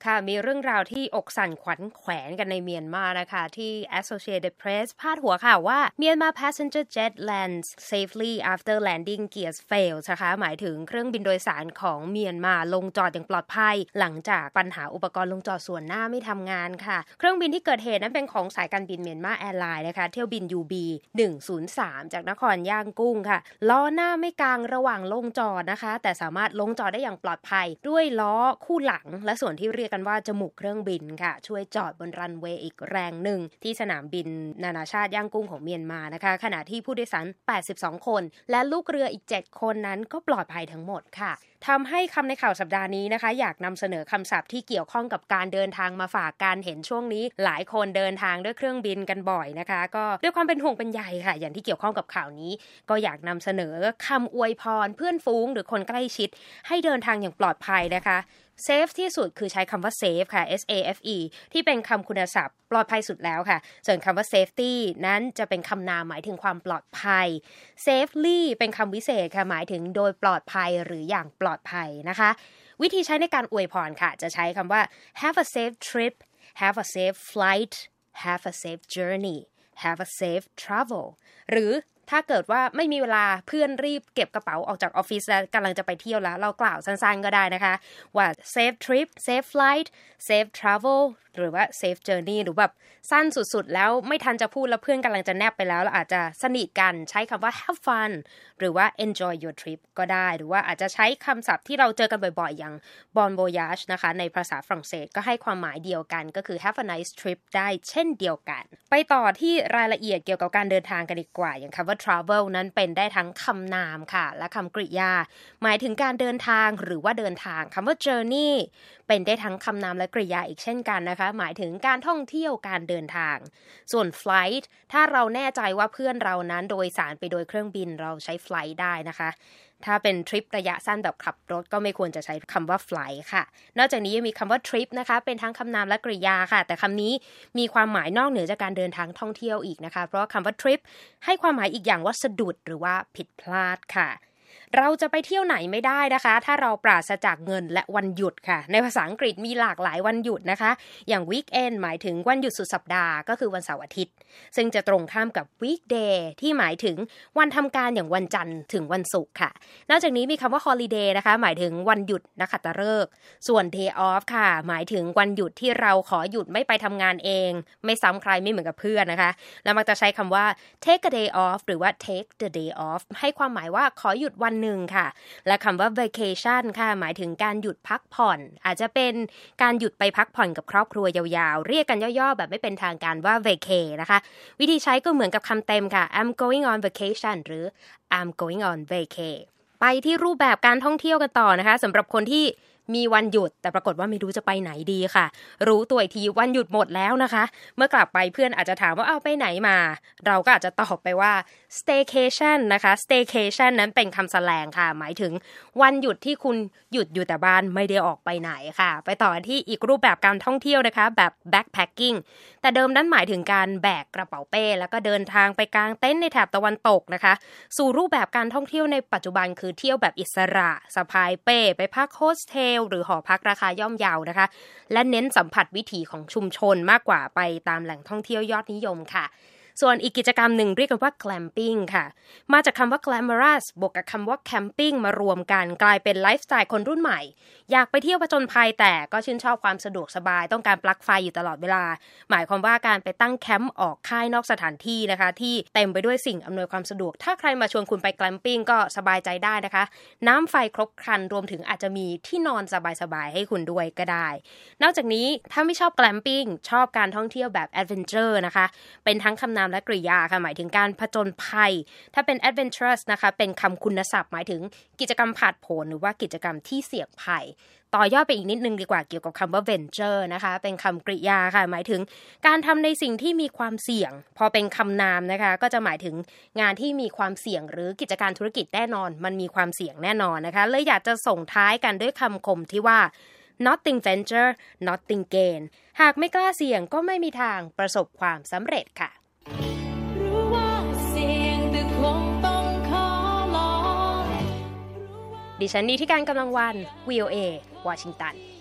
ค่ะมีเรื่องราวที่อกสั่นขวัญแขวนกันในเมียนมานะคะที่ Associated Press พาดหัวข่าวว่า Myanmar passenger jet lands safely after landing gears fails นะคะหมายถึงเครื่องบินโดยสารของเมียนมาลงจอดอย่างปลอดภัยหลังจากปัญหาอุปกรณ์ลงจอดส่วนหน้าไม่ทำงานค่ะเครื่องบินที่เกิดเหตุนั้นเป็นของสายการบินเมียนมาแอร์ไลน์นะคะเที่ยวบิน UB 103จากนครย่างกุ้งค่ะล้อหน้าไม่กางระหว่างลงจอดนะคะแต่สามารถลงจอดได้อย่างปลอดภัยด้วยล้อคู่หลังและส่วนที่เรียกกันว่าจมูกเครื่องบินค่ะช่วยจอดบนรันเวย์อีกแรงหนึ่งที่สนามบินนานาชาติย่างกุ้งของเมียนมานะคะขณะที่ผู้โดยสาร82คนและลูกเรืออีก7คนนั้นก็ปลอดภัยทั้งหมดค่ะทำให้คำในข่าวสัปดาห์นี้นะคะอยากนำเสนอคำศัพท์ที่เกี่ยวข้องกับการเดินทางมาฝากการเห็นช่วงนี้หลายคนเดินทางด้วยเครื่องบินกันบ่อยนะคะก็ด้วยความเป็นห่วงเป็นใยค่ะอย่างที่เกี่ยวข้องกับข่าวนี้ก็อยากนำเสนอคำอวยพรเพื่อนฝูงหรือคนใกล้ชิดให้เดินทางอย่างปลอดภัยนะคะเซฟที่สุดคือใช้คำว่า safe ค่ะ SAFE ที่เป็นคำคุณศัพท์ปลอดภัยสุดแล้วค่ะส่วนคำว่า safety นั้นจะเป็นคำนามหมายถึงความปลอดภัย safely เป็นคำวิเศษค่ะหมายถึงโดยปลอดภัยหรืออย่างปลอดภัยนะคะวิธีใช้ในการอวยพรค่ะจะใช้คำว่า have a safe trip have a safe flight have a safe journey have a safe travel หรือถ้าเกิดว่าไม่มีเวลาเพื่อนรีบเก็บกระเป๋าออกจากออฟฟิศแล้วกำลังจะไปเที่ยวแล้วเรากล่าวสั้นๆก็ได้นะคะว่า safe trip safe flight safe travel หรือว่า safe journey หรือแบบสั้นสุดๆแล้วไม่ทันจะพูดแล้วเพื่อนกำลังจะแนบไปแล้วเราอาจจะสนิทกันใช้คำว่า have fun หรือว่า enjoy your trip ก็ได้หรือว่าอาจจะใช้คำศัพท์ที่เราเจอกันบ่อยๆอย่าง bon voyage นะคะในภาษาฝรั่งเศสก็ให้ความหมายเดียวกันก็คือ have a nice trip ได้เช่นเดียวกันไปต่อที่รายละเอียดเกี่ยวกับการเดินทางกันดีกว่าอย่างคำว่า travel นั้นเป็นได้ทั้งคำนามค่ะและคำกริยาหมายถึงการเดินทางหรือว่าเดินทางคำว่า journey เป็นได้ทั้งคำนามและกริยาอีกเช่นกันนะคะหมายถึงการท่องเที่ยวการเดินทางส่วน flight ถ้าเราแน่ใจว่าเพื่อนเรานั้นโดยสารไปโดยเครื่องบินเราใช้ flight ได้นะคะถ้าเป็นทริประยะสั้นแบบขับรถก็ไม่ควรจะใช้คำว่า flight ค่ะนอกจากนี้ยังมีคำว่า trip นะคะเป็นทั้งคำนามและกริยาค่ะแต่คำนี้มีความหมายนอกเหนือจากการเดินทางท่องเที่ยวอีกนะคะเพราะคำว่า trip ให้ความหมายอีกอย่างว่าสะดุดหรือว่าผิดพลาดค่ะเราจะไปเที่ยวไหนไม่ได้นะคะถ้าเราปราศจากเงินและวันหยุดค่ะในภาษาอังกฤษมีหลากหลายวันหยุดนะคะอย่าง weekend หมายถึงวันหยุดสุดสัปดาห์ก็คือวันเสาร์อาทิตย์ซึ่งจะตรงข้ามกับ weekday ที่หมายถึงวันทำการอย่างวันจันทร์ถึงวันศุกร์ค่ะนอกจากนี้มีคำว่า holiday นะคะหมายถึงวันหยุดนักขัตฤกษ์ส่วน day off ค่ะหมายถึงวันหยุดที่เราขอหยุดไม่ไปทำงานเองไม่ซ้ำใครไม่เหมือนกับเพื่อนนะคะแล้วมักจะใช้คำว่า take a day off หรือว่า take the day off ให้ความหมายว่าขอหยุดวันหนึ่งค่ะและคำว่า vacation ค่ะหมายถึงการหยุดพักผ่อนอาจจะเป็นการหยุดไปพักผ่อนกับครอบครัวยาวๆเรียกกันย่อๆแบบไม่เป็นทางการว่า vacay นะคะวิธีใช้ก็เหมือนกับคำเต็มค่ะ I'm going on vacation หรือ I'm going on vacay ไปที่รูปแบบการท่องเที่ยวกันต่อนะคะสำหรับคนที่มีวันหยุดแต่ปรากฏว่าไม่รู้จะไปไหนดีค่ะรู้ตัวอีกทีวันหยุดหมดแล้วนะคะเมื่อกลับไปเพื่อนอาจจะถามว่าเอาไปไหนมาเราก็อาจจะตอบไปว่า staycation นะคะ staycation นั้นเป็นคำแสลงค่ะหมายถึงวันหยุดที่คุณหยุดอยู่แต่บ้านไม่ได้ออกไปไหนค่ะไปต่อที่อีกรูปแบบการท่องเที่ยวนะคะแบบ backpacking แต่เดิมนั้นหมายถึงการแบกกระเป๋าเป้แล้วก็เดินทางไปกางเต็นท์ในแถบตะวันตกนะคะสู่รูปแบบการท่องเที่ยวในปัจจุบันคือเที่ยวแบบอิสระสะพายเป้ไปพักโฮสเทลหรือหอพักราคาย่อมเยานะคะและเน้นสัมผัสวิถีของชุมชนมากกว่าไปตามแหล่งท่องเที่ยวยอดนิยมค่ะส่วนอีกกิจกรรมหนึ่งเรียกกันว่า glamping ค่ะมาจากคำว่า glamorous บวกกับคำว่า camping มารวมกันกลายเป็นไลฟ์สไตล์คนรุ่นใหม่อยากไปเที่ยวผจญภัยแต่ก็ชื่นชอบความสะดวกสบายต้องการปลั๊กไฟอยู่ตลอดเวลาหมายความว่าการไปตั้งแคมป์ออกค่ายนอกสถานที่นะคะที่เต็มไปด้วยสิ่งอำนวยความสะดวกถ้าใครมาชวนคุณไป glamping ก็สบายใจได้นะคะน้ำไฟครบครันรวมถึงอาจจะมีที่นอนสบายๆให้คุณด้วยก็ได้นอกจากนี้ถ้าไม่ชอบ glamping ชอบการท่องเที่ยวแบบ adventure นะคะเป็นทั้งคำนามและกริยาค่ะหมายถึงการผจญภัยถ้าเป็น adventurous นะคะเป็นคำคุณศัพท์หมายถึงกิจกรรมผาดโผนหรือว่ากิจกรรมที่เสี่ยงภัยต่อยอดไปอีกนิดนึงดีกว่าเกี่ยวกับคำว่า venture นะคะเป็นคำกริยาค่ะหมายถึงการทำในสิ่งที่มีความเสี่ยงพอเป็นคำนามนะคะก็จะหมายถึงงานที่มีความเสี่ยงหรือกิจการธุรกิจแน่นอนมันมีความเสี่ยงแน่นอนนะคะเลยอยากจะส่งท้ายกันด้วยคำคมที่ว่า nothing venture nothing gain หากไม่กล้าเสี่ยงก็ไม่มีทางประสบความสำเร็จค่ะดิฉันนิติการกำลังวัน VOA วอชิงตัน